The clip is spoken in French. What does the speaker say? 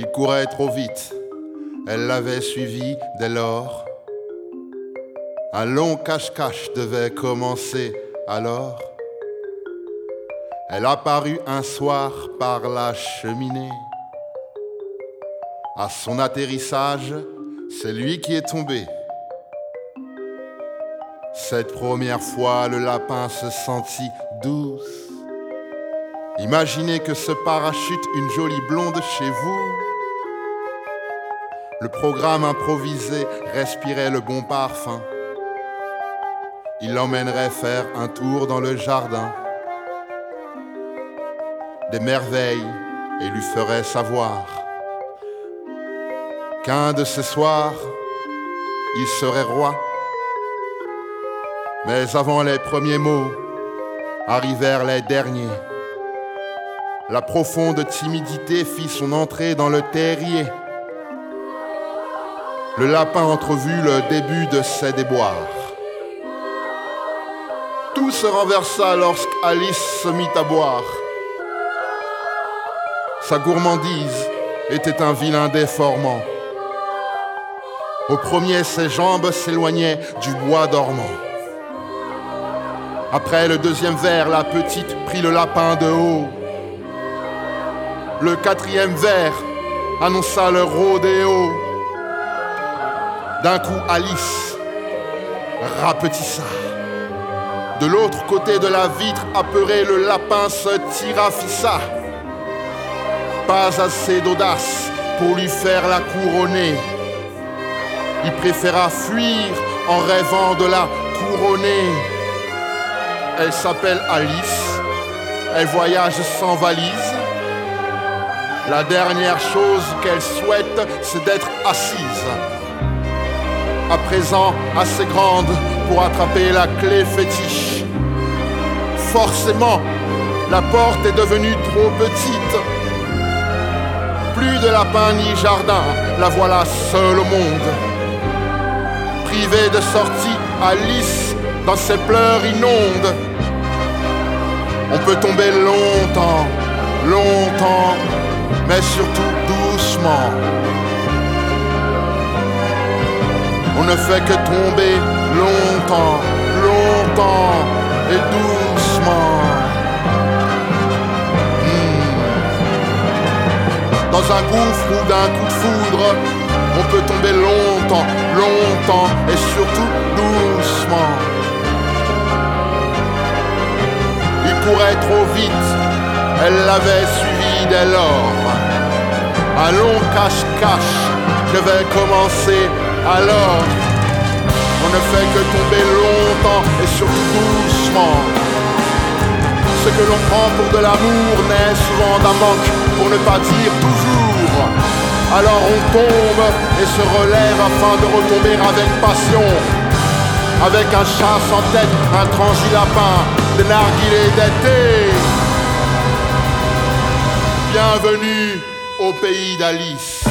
Il courait trop vite, elle l'avait suivi dès lors. Un long cache-cache devait commencer alors. Elle apparut un soir par la cheminée. À son atterrissage, c'est lui qui est tombé. Cette première fois, le lapin se sentit douce. Imaginez que ce parachute une jolie blonde chez vous. Le programme improvisé respirait le bon parfum. Il l'emmènerait faire un tour dans le jardin des merveilles et lui ferait savoir qu'un de ces soirs, il serait roi. Mais avant les premiers mots, arrivèrent les derniers. La profonde timidité fit son entrée dans le terrier. Le lapin entrevut le début de ses déboires. Tout se renversa lorsqu'Alice se mit à boire. Sa gourmandise était un vilain déformant. Au premier, ses jambes s'éloignaient du bois dormant. Après le deuxième verre, la petite prit le lapin de haut. Le quatrième verre annonça le rodéo. D'un coup, Alice rapetissa. De l'autre côté de la vitre, apeuré, le lapin se tirafissa. Pas assez d'audace pour lui faire la couronner. Il préféra fuir en rêvant de la couronner. Elle s'appelle Alice, elle voyage sans valise. La dernière chose qu'elle souhaite, c'est d'être assise. À présent, assez grande pour attraper la clé fétiche. Forcément, la porte est devenue trop petite. Plus de lapin ni jardin, la voilà seule au monde. Privée de sortie, Alice, dans ses pleurs inonde. On peut tomber longtemps, longtemps, mais surtout doucement. On ne fait que tomber longtemps, longtemps et doucement. Dans un gouffre ou d'un coup de foudre, on peut tomber longtemps, longtemps et surtout doucement. Il courait trop vite, elle l'avait suivi dès lors. Un long cache-cache devait commencer alors. On ne fait que tomber longtemps et surtout doucement. Ce que l'on prend pour de l'amour naît souvent d'un manque, pour ne pas dire toujours. Alors on tombe et se relève afin de retomber avec passion. Avec un chat sans tête, un transi-lapin, des narguilés d'été. Bienvenue au pays d'Alice.